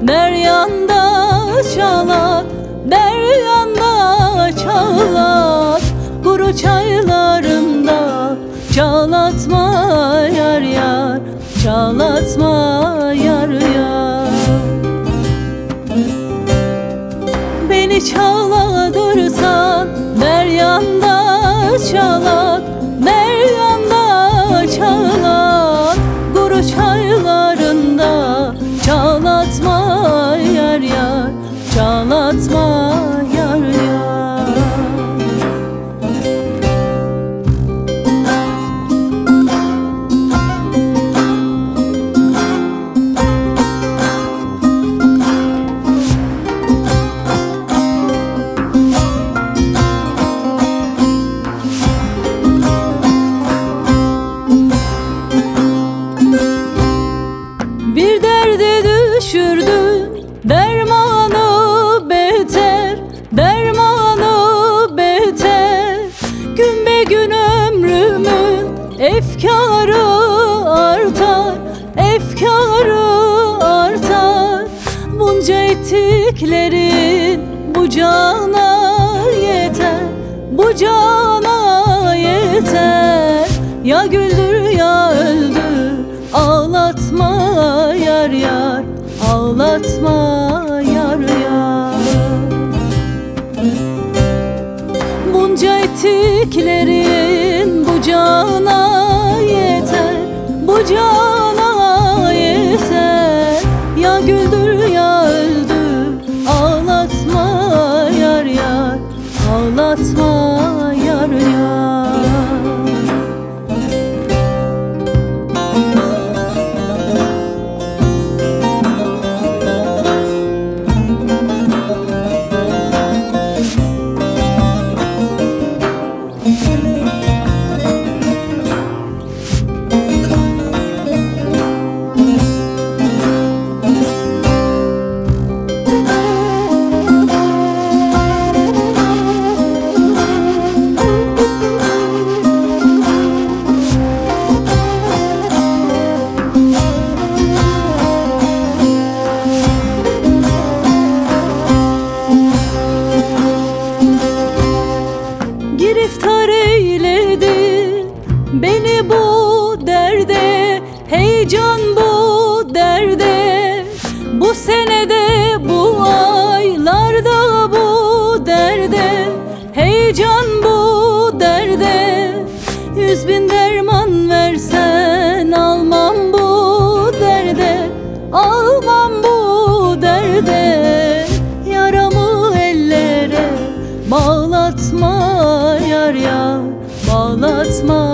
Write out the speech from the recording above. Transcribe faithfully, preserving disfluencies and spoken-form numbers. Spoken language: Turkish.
deryanda çalat, deryanda çalat. Kuru çaylarında çalatma yar yar, çalatma yar yar. Beni çaladırsan deryanda çalat, deryanda çalat. Kuru çaylarında çalatma yar yar, çalatma yar yar. Bir derde düşürdün dermanı beter, dermanı beter. Gün be gün ömrümün efkarı artar, efkarı artar. Bunca ettiklerin bu cana yeter, bu cana yeter. Ya güldür ya öldür, ağlatma yar yar, ağlatma yar yar. Bunca ettiklerin bu cana yeter, bu cana yeter. Ya güldür ya öldür, ağlatma yar yar, ağlatma yar yar. Giriftar eyledi beni bu derde, heyecan bu derde. Bu senede bu aylarda bu derde, heyecan bu derde. Yüz bin derman versen almam bu derde, almam bu derde. Yaramı ellere bağlatma yar yar, bağlatma